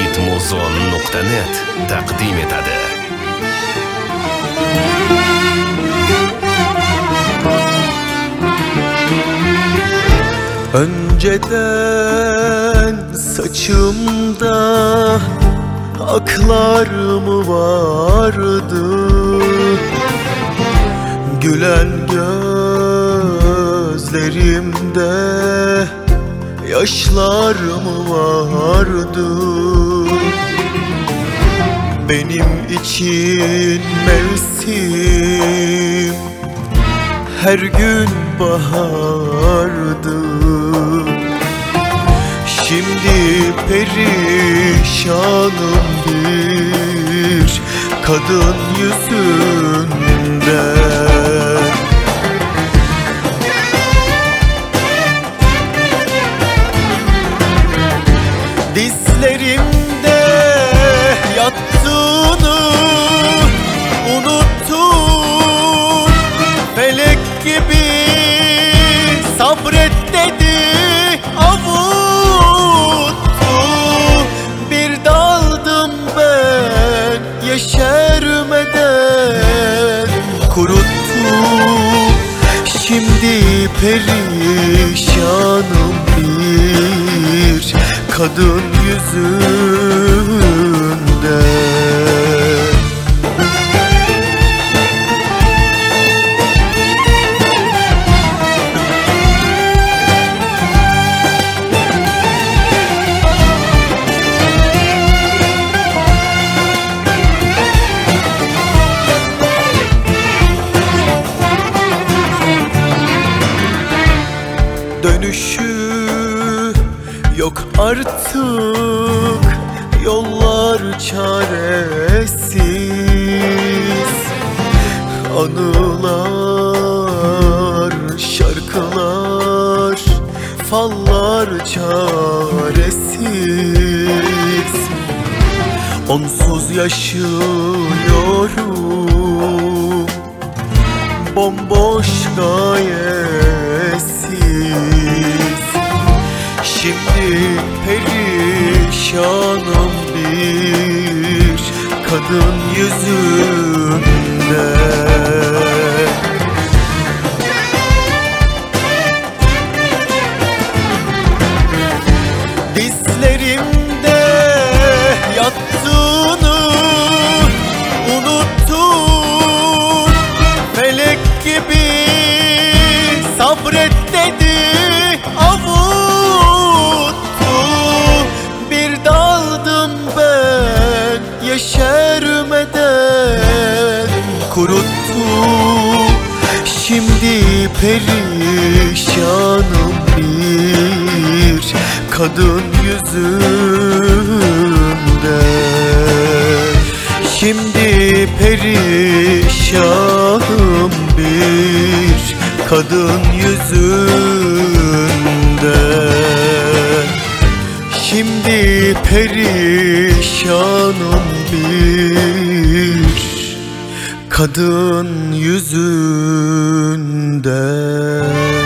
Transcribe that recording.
hitmuzon.net taqdim etadi. Önceden saçımda aklar mı vardı? Gülen gözlerimde yaşlar mı vardı? Benim için mevsim her gün bahardı. Şimdi perişanım bir kadın yüzünden. Dizlerimde yattığını unuttum. Felek gibi sabret dedi, avuttu. Bir daldım ben yeşermeden, kuruttu. Şimdi perişanım bir kadın yüzünden. Dönüşü yok artık, yollar çaresiz. Anılar, şarkılar, fallar çaresiz. Onsuz yaşıyorum, bomboş gayesiz. Şimdi perişanım bir kadın yüzünden. Dizlerimde yattığını unuttum. Felek gibi sabret dedi, avuttu. Bir daldım ben yeşermeden, kuruttu. Şimdi perişanım bir kadın yüzünden. Şimdi perişanım bir kadın yüzünden. Şimdi perişanım bir kadın yüzünden.